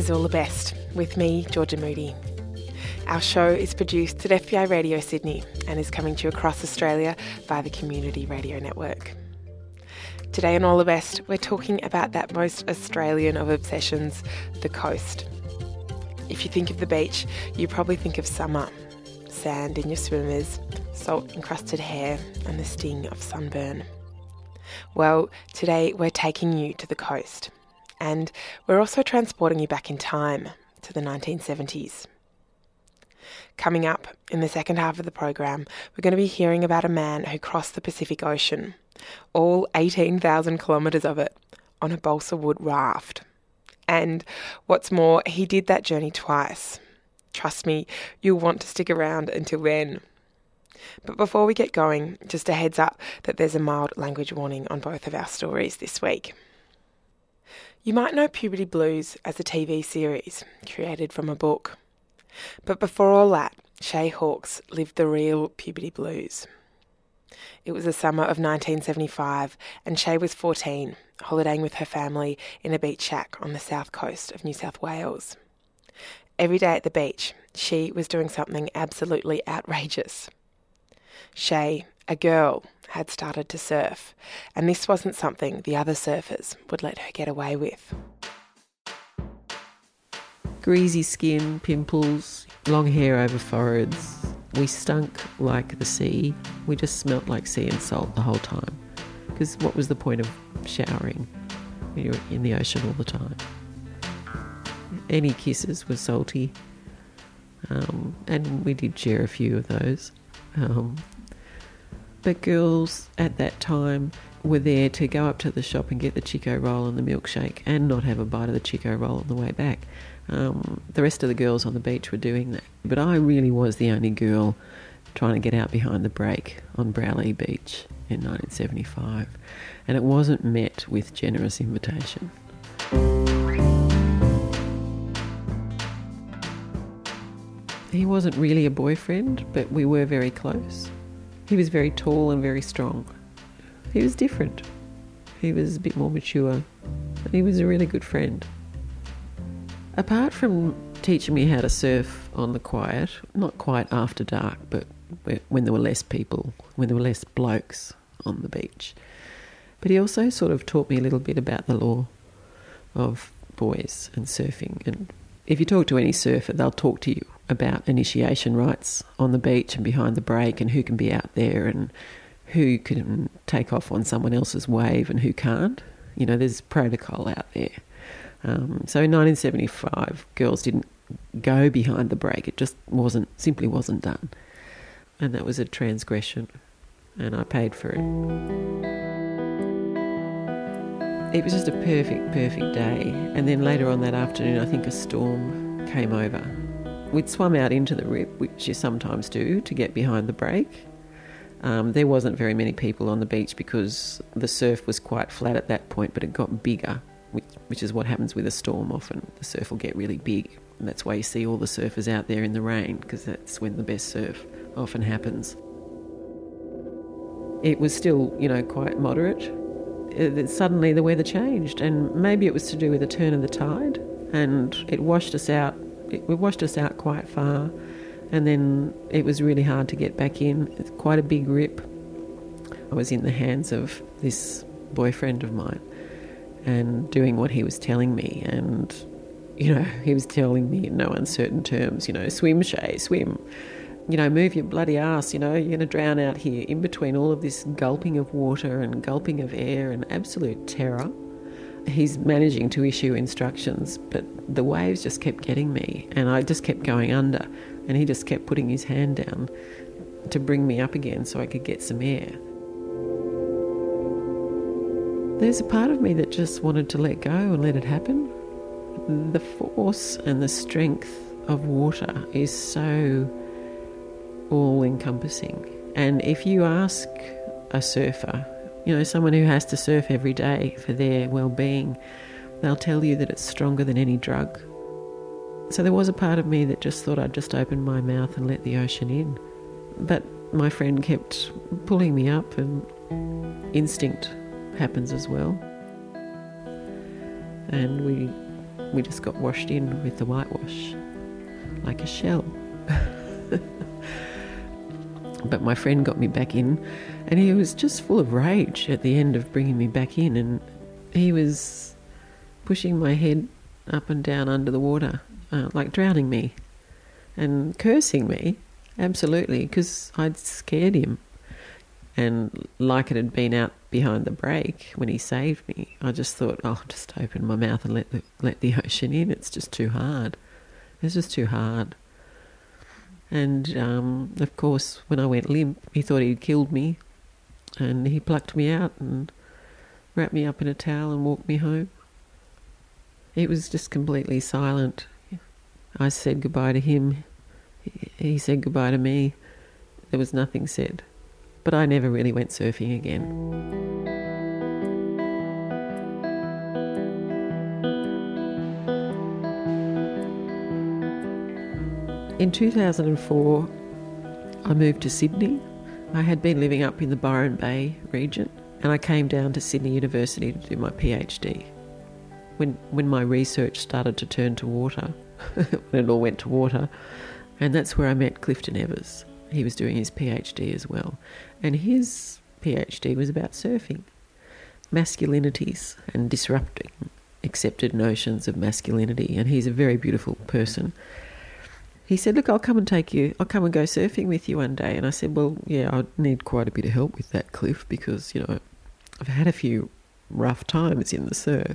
is All the Best, with me, Georgia Moody. Our show is produced at FBI Radio Sydney and is coming to you across Australia via the Community Radio Network. Today on All the Best, we're talking about that most Australian of obsessions, the coast. If you think of the beach, you probably think of summer, sand in your swimmers, salt-encrusted hair and the sting of sunburn. Well, today we're taking you to the coast. And we're also transporting you back in time to the 1970s. Coming up in the second half of the program, we're going to be hearing about a man who crossed the Pacific Ocean, all 18,000 kilometres of it, on a balsa wood raft. And what's more, he did that journey twice. Trust me, you'll want to stick around until then. But before we get going, just a heads up that there's a mild language warning on both of our stories this week. You might know Puberty Blues as a TV series created from a book. But before all that, Shay Hawkes lived the real puberty blues. It was the summer of 1975 and Shay was 14, holidaying with her family in a beach shack on the south coast of New South Wales. Every day at the beach, she was doing something absolutely outrageous. Shay, a girl, had started to surf, and this wasn't something the other surfers would let her get away with. Greasy skin, pimples, long hair over foreheads. We stunk like the sea. We just smelt like sea and salt the whole time. Because what was the point of showering when you're in the ocean all the time? Any kisses were salty, and we did share a few of those. But girls at that time were there to go up to the shop and get the Chico roll and the milkshake and not have a bite of the Chico roll on the way back. The rest of the girls on the beach were doing that. But I really was the only girl trying to get out behind the break on Browley Beach in 1975. And it wasn't met with generous invitation. He wasn't really a boyfriend, but we were very close. He was very tall and very strong. He was different. He was a bit more mature. And he was a really good friend. Apart from teaching me how to surf on the quiet, not quite after dark, but when there were less people, when there were less blokes on the beach. But he also sort of taught me a little bit about the law of boys and surfing. And if you talk to any surfer, they'll talk to you about initiation rites on the beach and behind the break and who can be out there and who can take off on someone else's wave and who can't. You know, there's protocol out there. So in 1975, girls didn't go behind the break. It just simply wasn't done. And that was a transgression, and I paid for it. It was just a perfect day. And then later on that afternoon, I think a storm came over. We'd swum out into the rip, which you sometimes do, to get behind the break. There wasn't very many people on the beach because the surf was quite flat at that point, but it got bigger, which is what happens with a storm often. The surf will get really big, and that's why you see all the surfers out there in the rain, because that's when the best surf often happens. It was still, quite moderate. Suddenly the weather changed, and maybe it was to do with the turn of the tide, and it washed us out. It washed us out quite far, and then it was really hard to get back in. It's quite a big rip. I was in the hands of this boyfriend of mine and doing what he was telling me, and, he was telling me in no uncertain terms, swim, Shay, swim. Move your bloody ass, you're going to drown out here, in between all of this gulping of water and gulping of air and absolute terror. He's managing to issue instructions, but the waves just kept getting me, and I just kept going under, and he just kept putting his hand down to bring me up again so I could get some air. There's a part of me that just wanted to let go and let it happen. The force and the strength of water is so all-encompassing. And if you ask a surfer, someone who has to surf every day for their well-being, they'll tell you that it's stronger than any drug. So there was a part of me that just thought I'd just open my mouth and let the ocean in. But my friend kept pulling me up, and instinct happens as well. And we we just got washed in with the whitewash, like a shell. But my friend got me back in, and he was just full of rage at the end of bringing me back in, and he was pushing my head up and down under the water, like drowning me, and cursing me, absolutely, because I'd scared him. And like it had been out behind the break when he saved me, I just thought, I'll just open my mouth and let the ocean in. It's just too hard. It's just too hard. And, of course, when I went limp, he thought he'd killed me, and he plucked me out and wrapped me up in a towel and walked me home. It was just completely silent. I said goodbye to him. He said goodbye to me. There was nothing said. But I never really went surfing again. In 2004, I moved to Sydney. I had been living up in the Byron Bay region, and I came down to Sydney University to do my PhD. When my research started to turn to water, when it all went to water, and that's where I met Clifton Evers. He was doing his PhD as well. And his PhD was about surfing, masculinities and disrupting accepted notions of masculinity. And he's a very beautiful person. He said, look, I'll come and go surfing with you one day. And I said, well, yeah, I need quite a bit of help with that, Cliff, because, I've had a few rough times in the surf.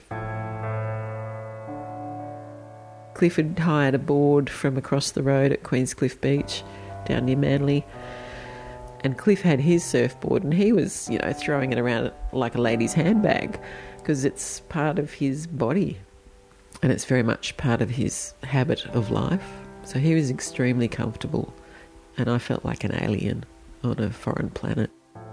Cliff had hired a board from across the road at Queenscliff Beach down near Manly, and Cliff had his surfboard, and he was, throwing it around like a lady's handbag, because it's part of his body and it's very much part of his habit of life. So he was extremely comfortable, and I felt like an alien on a foreign planet.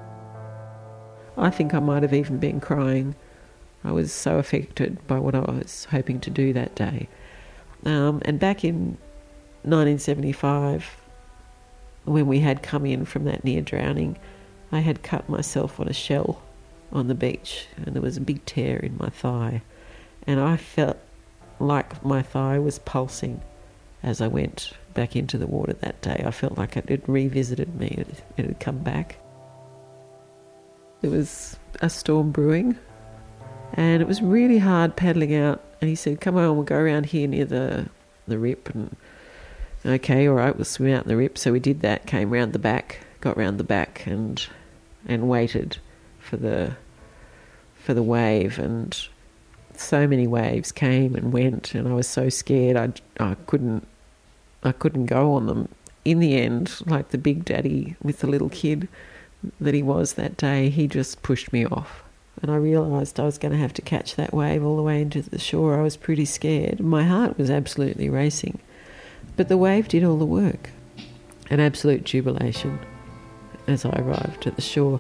I think I might have even been crying. I was so affected by what I was hoping to do that day. And back in 1975, when we had come in from that near drowning, I had cut myself on a shell on the beach, and there was a big tear in my thigh, and I felt like my thigh was pulsing as I went back into the water that day. I felt like it had revisited me, it had come back. There was a storm brewing, and it was really hard paddling out, and he said, come on, we'll go around here near the rip, and okay, all right, we'll swim out in the rip. So we did that, came round the back, got round the back, and waited for the wave. And so many waves came and went, and I was so scared I couldn't go on them. In the end, like the big daddy with the little kid that he was that day, he just pushed me off. And I realised I was going to have to catch that wave all the way into the shore. I was pretty scared. My heart was absolutely racing. But the wave did all the work. An absolute jubilation as I arrived at the shore.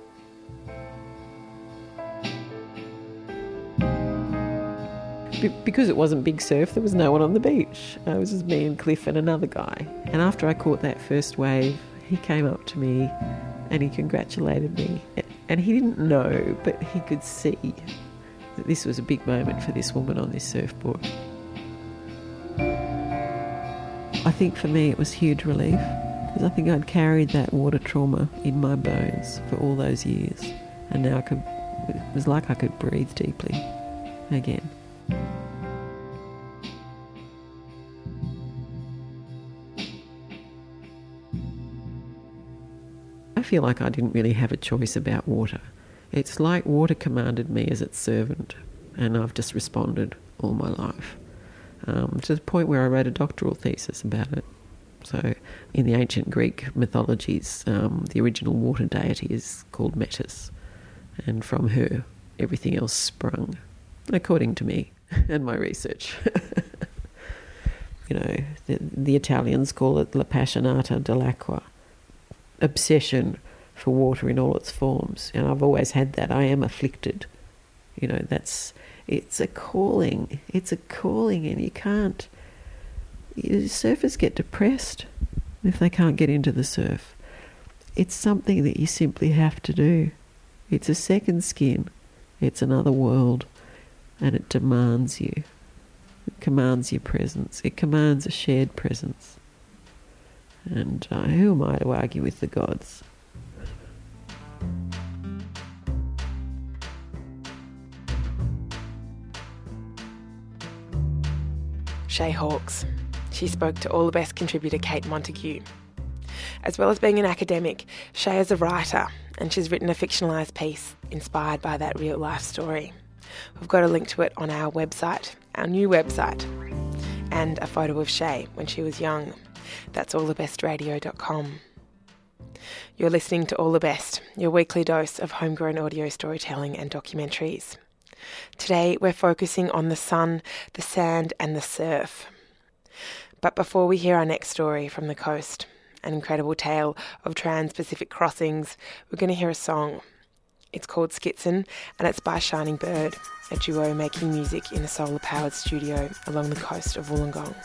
Because it wasn't big surf, there was no one on the beach. It was just me and Cliff and another guy. And after I caught that first wave, he came up to me and he congratulated me. And he didn't know, but he could see that this was a big moment for this woman on this surfboard. I think for me it was huge relief, because I think I'd carried that water trauma in my bones for all those years, and now it was like I could breathe deeply again. I feel like I didn't really have a choice about water. It's like water commanded me as its servant, and I've just responded all my life. To the point where I wrote a doctoral thesis about it. So in the ancient Greek mythologies, the original water deity is called Metis, and from her everything else sprung, according to me and my research. The Italians call it la passionata dell'acqua, obsession for water in all its forms, and I've always had that. I am afflicted. It's a calling. It's a calling, and you can't. Surfers get depressed if they can't get into the surf. It's something that you simply have to do. It's a second skin. It's another world, and it demands you. It commands your presence. It commands a shared presence. And who am I to argue with the gods? Shay Hawkes. She spoke to All the Best contributor Kate Montague. As well as being an academic, Shay is a writer, and she's written a fictionalised piece inspired by that real life story. We've got a link to it on our website, our new website, and a photo of Shay when she was young. That's allthebestradio.com. You're listening to All the Best, your weekly dose of homegrown audio storytelling and documentaries. Today we're focusing on the sun, the sand and the surf. But before we hear our next story from the coast, an incredible tale of trans-Pacific crossings, we're going to hear a song. It's called Skitsin, and it's by Shining Bird, a duo making music in a solar-powered studio along the coast of Wollongong.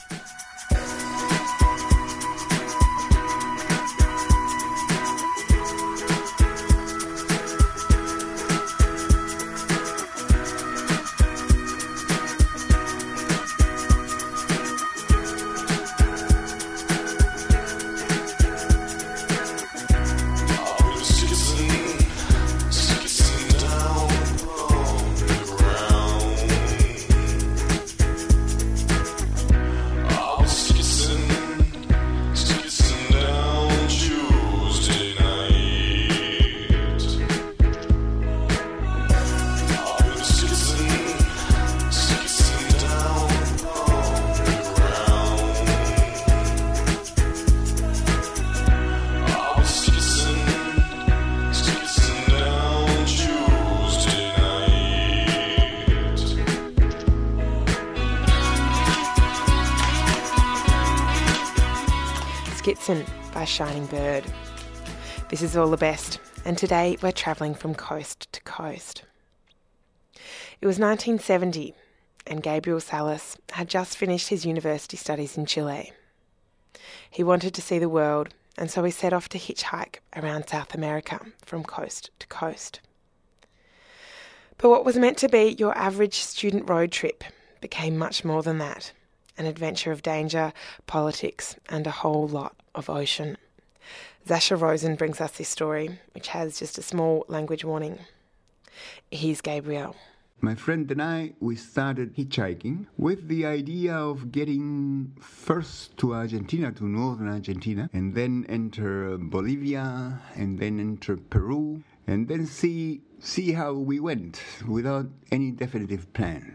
Skitsin by Shining Bird. This is All the Best, and today we're travelling from coast to coast. It was 1970, and Gabriel Salas had just finished his university studies in Chile. He wanted to see the world, and so he set off to hitchhike around South America from coast to coast. But what was meant to be your average student road trip became much more than that. An adventure of danger, politics, and a whole lot of ocean. Zasha Rosen brings us this story, which has just a small language warning. Here's Gabriel. My friend and I, we started hitchhiking with the idea of getting first to Argentina, to northern Argentina, and then enter Bolivia, and then enter Peru, and then see how we went without any definitive plan.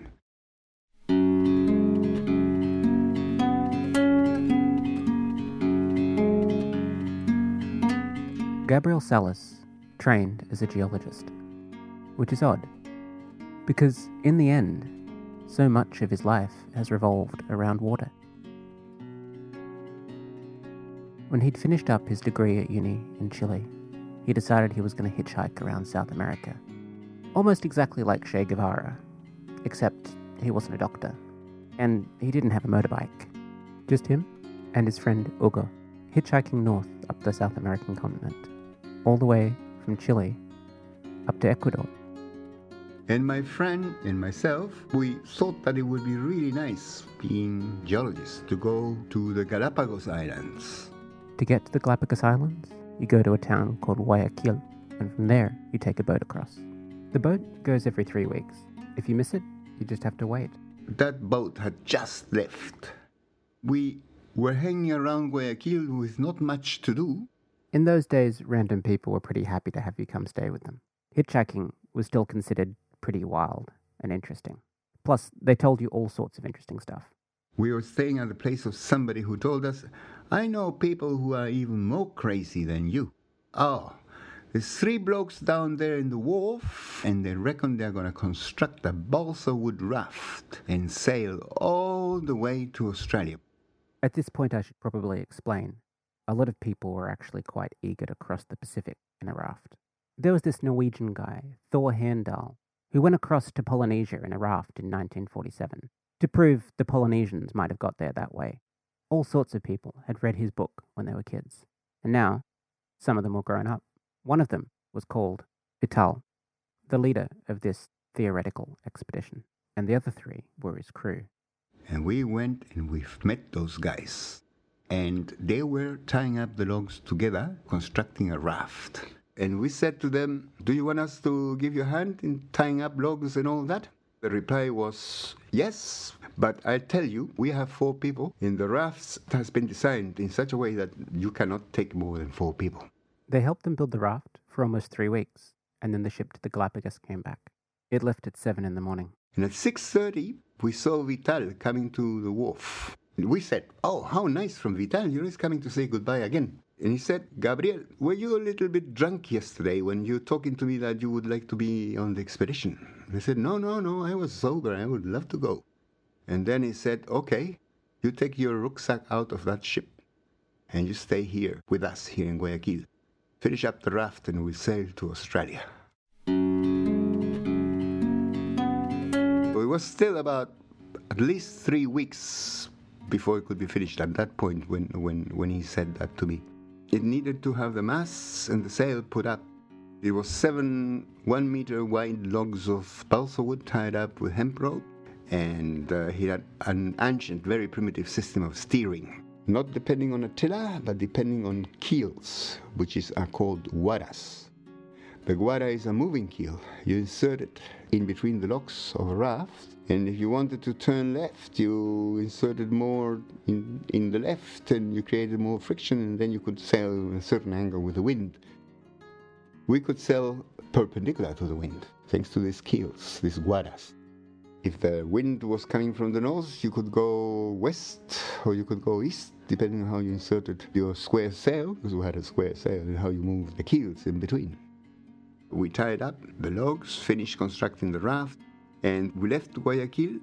Gabriel Salas trained as a geologist, which is odd, because in the end, so much of his life has revolved around water. When he'd finished up his degree at uni in Chile, he decided he was going to hitchhike around South America, almost exactly like Che Guevara, except he wasn't a doctor, and he didn't have a motorbike. Just him and his friend Hugo, hitchhiking north up the South American continent, all the way from Chile up to Ecuador. And my friend and myself, we thought that it would be really nice, being geologists, to go to the Galapagos Islands. To get to the Galapagos Islands, you go to a town called Guayaquil, and from there you take a boat across. The boat goes every 3 weeks. If you miss it, you just have to wait. That boat had just left. We were hanging around Guayaquil with not much to do. In those days, random people were pretty happy to have you come stay with them. Hitchhiking was still considered pretty wild and interesting. Plus, they told you all sorts of interesting stuff. We were staying at the place of somebody who told us, I know people who are even more crazy than you. Oh, there's 3 blokes down there in the wharf, and they reckon they're going to construct a balsa wood raft and sail all the way to Australia. At this point, I should probably explain. A lot of people were actually quite eager to cross the Pacific in a raft. There was this Norwegian guy, Thor Heyerdahl, who went across to Polynesia in a raft in 1947 to prove the Polynesians might have got there that way. All sorts of people had read his book when they were kids, and now some of them were grown up. One of them was called Vital, the leader of this theoretical expedition, and the other 3 were his crew. And we went and we met those guys. And they were tying up the logs together, constructing a raft. And we said to them, do you want us to give you a hand in tying up logs and all that? The reply was, yes, but I tell you, we have 4 people, and the raft has been designed in such a way that you cannot take more than 4 people. They helped them build the raft for almost 3 weeks, and then the ship to the Galapagos came back. It left at 7 in the morning. And at 6:30, we saw Vital coming to the wharf. We said, oh, how nice from Vital, he's coming to say goodbye again. And he said, Gabriel, were you a little bit drunk yesterday when you were talking to me that you would like to be on the expedition? And I said, no, I was sober, I would love to go. And then he said, okay, you take your rucksack out of that ship and you stay here with us here in Guayaquil. Finish up the raft and we'll sail to Australia. It was still about at least 3 weeks before it could be finished at that point when he said that to me. It needed to have the masts and the sail put up. It was 7 1-meter wide logs of balsa wood tied up with hemp rope, and he had an ancient, very primitive system of steering, not depending on a tiller, but depending on keels, which are called guaras. The guara is a moving keel. You insert it in between the locks of a raft, and if you wanted to turn left, you inserted more in the left, and you created more friction, and then you could sail in a certain angle with the wind. We could sail perpendicular to the wind, thanks to these keels, these guaras. If the wind was coming from the north, you could go west, or you could go east, depending on how you inserted your square sail, because we had a square sail, and how you moved the keels in between. We tied up the logs, finished constructing the raft, and we left Guayaquil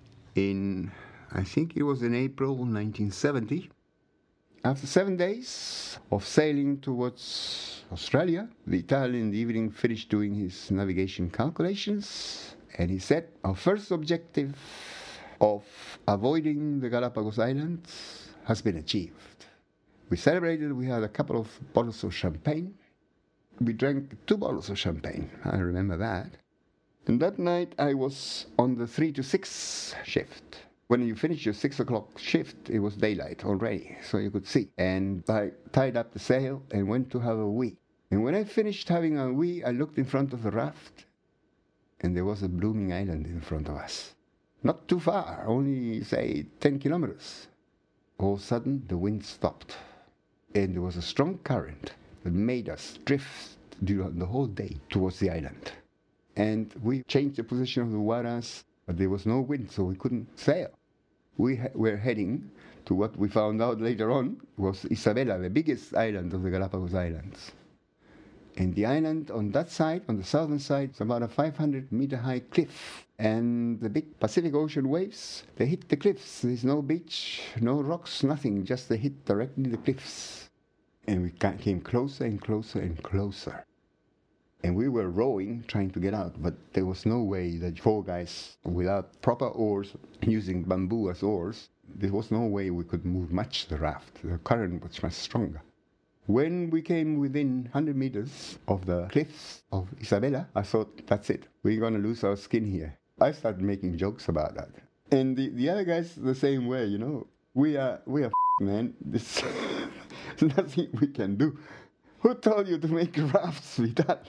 in, I think it was in April 1970. After 7 days of sailing towards Australia, Vital in the evening finished doing his navigation calculations, and he said, our first objective of avoiding the Galapagos Islands has been achieved. We celebrated, we had a couple of bottles of champagne. We drank 2 bottles of champagne, I remember that. And that night I was on the 3 to 6 shift. When you finish your 6 o'clock shift, it was daylight already, so you could see. And I tied up the sail and went to have a wee. And when I finished having a wee, I looked in front of the raft, and there was a blooming island in front of us. Not too far, only, say, 10 kilometers. All of a sudden, the wind stopped, and there was a strong current that made us drift during the whole day towards the island. And we changed the position of the guaras, but there was no wind, so we couldn't sail. We were heading to what we found out later on was Isabela, the biggest island of the Galapagos Islands. And the island on that side, on the southern side, is about a 500-meter high cliff. And the big Pacific Ocean waves, they hit the cliffs. There's no beach, no rocks, nothing, just they hit directly the cliffs. And we came closer and closer and closer. And we were rowing, trying to get out, but there was no way that 4 guys without proper oars, using bamboo as oars, there was no way we could move much the raft. The current was much stronger. When we came within 100 meters of the cliffs of Isabela, I thought, that's it. We're going to lose our skin here. I started making jokes about that. And the other guys the same way, you know. We are man. There's nothing we can do. Who told you to make rafts with that?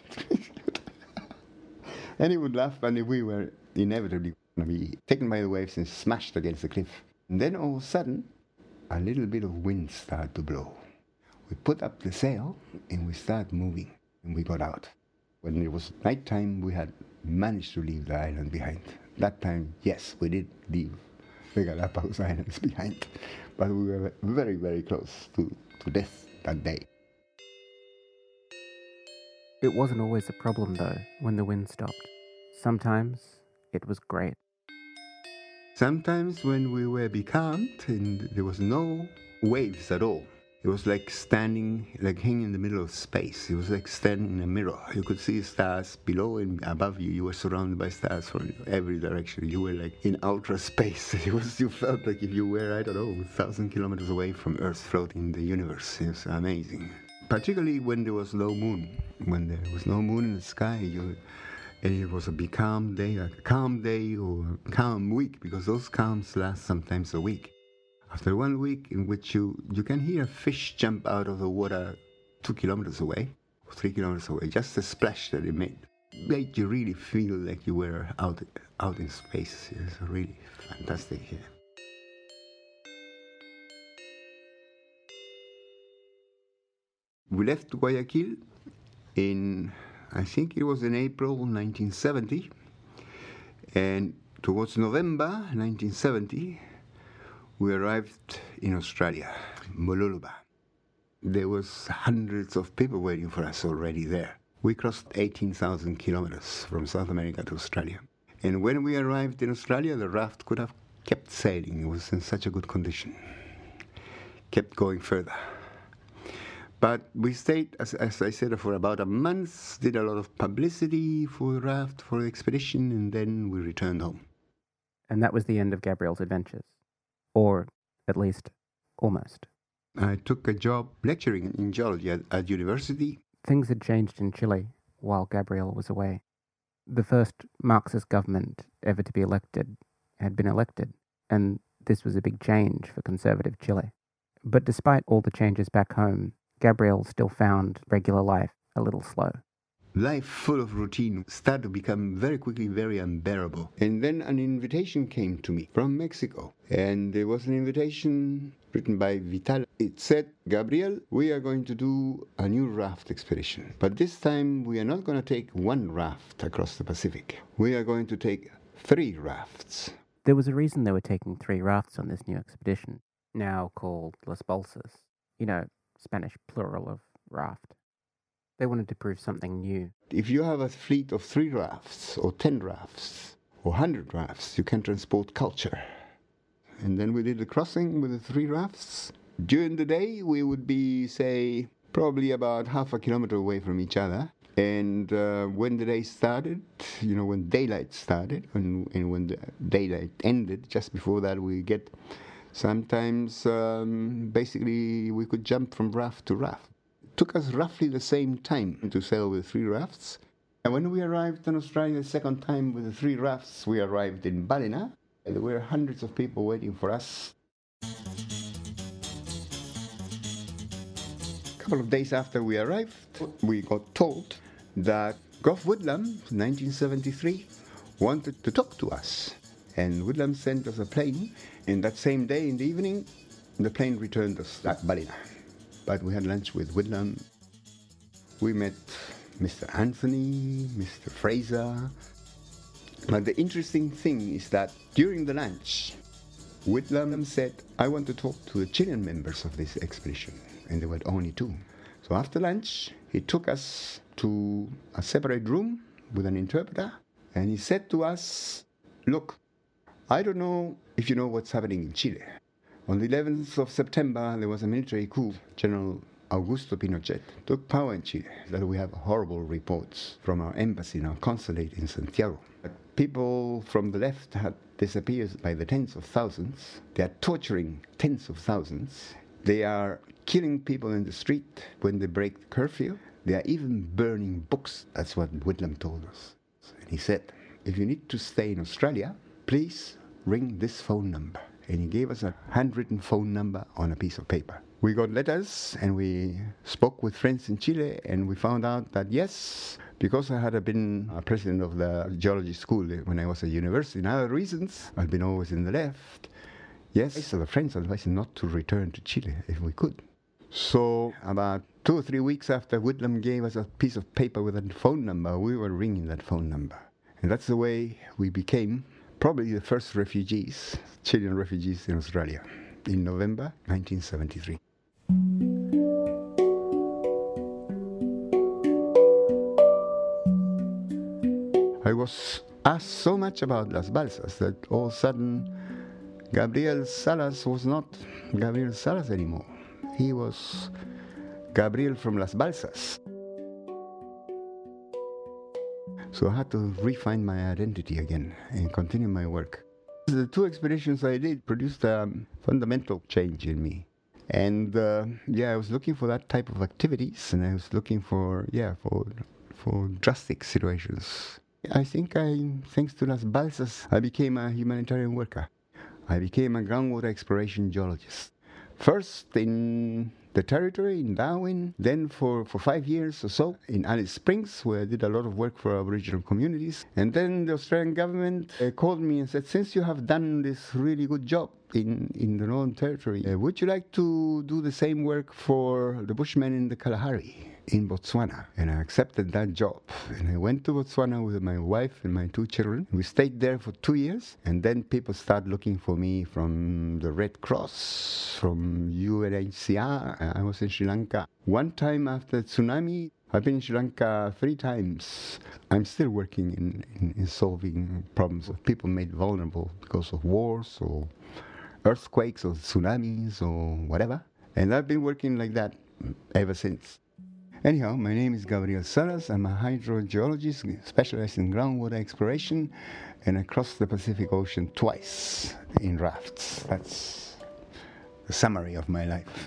And he would laugh, and we were inevitably going to be taken by the waves and smashed against the cliff. And then all of a sudden, a little bit of wind started to blow. We put up the sail, and we started moving, and we got out. When it was nighttime, we had managed to leave the island behind. That time, yes, we did leave the Galapagos Islands behind, but we were very, very close to death that day. It wasn't always a problem, though, when the wind stopped. Sometimes it was great. Sometimes when we were becalmed and there was no waves at all, it was like standing, like hanging in the middle of space. It was like standing in a mirror. You could see stars below and above you. You were surrounded by stars from every direction. You were like in outer space. You felt like if you were, I don't know, 1,000 kilometers away from Earth, floating in the universe. It was amazing. Particularly when there was no moon. When there was no moon in the sky, And it was a big calm day, like a calm day or a calm week, because those calms last sometimes a week. After 1 week in which you can hear a fish jump out of the water 2 kilometers away, 3 kilometers away, just the splash that it made you really feel like you were out in space. It's really fantastic here. We left Guayaquil in, I think it was in April 1970, and towards November 1970, we arrived in Australia, Mooloolaba. There was hundreds of people waiting for us already there. We crossed 18,000 kilometers from South America to Australia. And when we arrived in Australia, the raft could have kept sailing. It was in such a good condition. Kept going further. But we stayed, as I said, for about a month, did a lot of publicity for the raft, for the expedition, and then we returned home. And that was the end of Gabriel's adventures. Or, at least, almost. I took a job lecturing in geology at university. Things had changed in Chile while Gabriel was away. The first Marxist government ever to be elected had been elected, and this was a big change for conservative Chile. But despite all the changes back home, Gabriel still found regular life a little slow. Life full of routine started to become very quickly very unbearable. And then an invitation came to me from Mexico. And there was an invitation written by Vital. It said, Gabriel, we are going to do a new raft expedition. But this time we are not going to take one raft across the Pacific. We are going to take 3 rafts. There was a reason they were taking 3 rafts on this new expedition, now called Las Balsas. You know, Spanish plural of raft. They wanted to prove something new. If you have a fleet of 3 rafts, or 10 rafts, or 100 rafts, you can transport culture. And then we did the crossing with the 3 rafts. During the day, we would be, say, probably about half a kilometer away from each other. And when the day started, when daylight started, and when the daylight ended, just before that we get sometimes, basically, we could jump from raft to raft. It took us roughly the same time to sail with 3 rafts. And when we arrived in Australia the second time with the 3 rafts, we arrived in Ballina. And there were hundreds of people waiting for us. A couple of days after we arrived, we got told that Gough Whitlam, 1973, wanted to talk to us. And Whitlam sent us a plane, and that same day in the evening, the plane returned us at Ballina. But we had lunch with Whitlam. We met Mr. Anthony, Mr. Fraser. But the interesting thing is that during the lunch, Whitlam said, I want to talk to the Chilean members of this expedition. And there were only 2. So after lunch, he took us to a separate room with an interpreter. And he said to us, look, I don't know if you know what's happening in Chile. On the 11th of September, there was a military coup. General Augusto Pinochet took power in Chile. That we have horrible reports from our embassy and our consulate in Santiago. But people from the left had disappeared by the tens of thousands. They are torturing tens of thousands. They are killing people in the street when they break the curfew. They are even burning books. That's what Whitlam told us. And he said, if you need to stay in Australia, please ring this phone number. And he gave us a handwritten phone number on a piece of paper. We got letters and we spoke with friends in Chile, and we found out that yes, because I had been a president of the geology school when I was at university and other reasons, I'd been always in the left. Yes, so the friends advised not to return to Chile if we could. So about 2 or 3 weeks after Whitlam gave us a piece of paper with a phone number, we were ringing that phone number. And that's the way we became probably the first refugees, Chilean refugees in Australia, in November 1973. I was asked so much about Las Balsas that all of a sudden Gabriel Salas was not Gabriel Salas anymore. He was Gabriel from Las Balsas. So I had to refine my identity again and continue my work. The 2 expeditions I did produced a fundamental change in me. And I was looking for that type of activities, and I was looking for drastic situations. I think thanks to Las Balsas, I became a humanitarian worker. I became a groundwater exploration geologist. First in the territory, in Darwin, then for 5 years or so in Alice Springs, where I did a lot of work for Aboriginal communities. And then the Australian government called me and said, since you have done this really good job in the Northern Territory, would you like to do the same work for the Bushmen in the Kalahari in Botswana? And I accepted that job. And I went to Botswana with my wife and my 2 children. We stayed there for 2 years. And then people started looking for me from the Red Cross, from UNHCR. I was in Sri Lanka. One time after the tsunami, I've been in Sri Lanka 3 times. I'm still working in solving problems of people made vulnerable because of wars or earthquakes or tsunamis or whatever. And I've been working like that ever since. Anyhow, my name is Gabriel Salas. I'm a hydrogeologist specialized in groundwater exploration, and I crossed the Pacific Ocean twice in rafts. That's the summary of my life.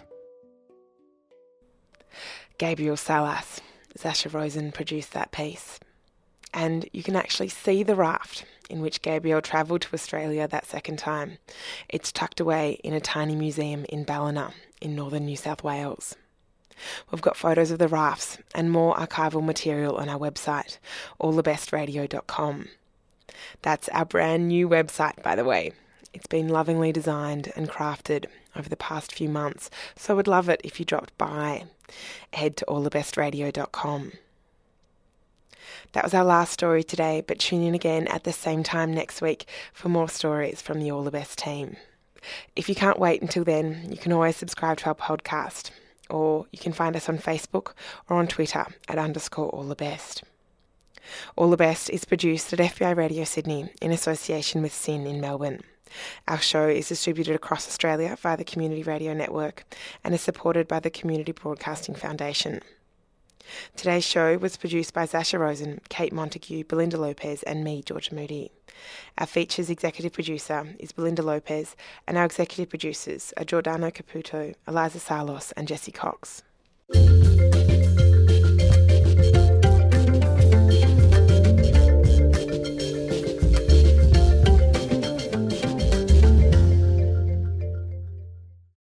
Gabriel Salas. Sasha Rosen produced that piece. And you can actually see the raft in which Gabriel travelled to Australia that second time. It's tucked away in a tiny museum in Ballina in northern New South Wales. We've got photos of the rafts and more archival material on our website, allthebestradio.com. That's our brand new website, by the way. It's been lovingly designed and crafted over the past few months, so I would love it if you dropped by. Head to allthebestradio.com. That was our last story today, but tune in again at the same time next week for more stories from the All the Best team. If you can't wait until then, you can always subscribe to our podcast, or you can find us on Facebook or on Twitter at _allthebest. All the Best is produced at FBI Radio Sydney in association with SYN in Melbourne. Our show is distributed across Australia via the Community Radio Network and is supported by the Community Broadcasting Foundation. Today's show was produced by Sasha Rosen, Kate Montague, Belinda Lopez and me, Georgia Moody. Our features executive producer is Belinda Lopez and our executive producers are Giordano Caputo, Eliza Salos and Jessie Cox.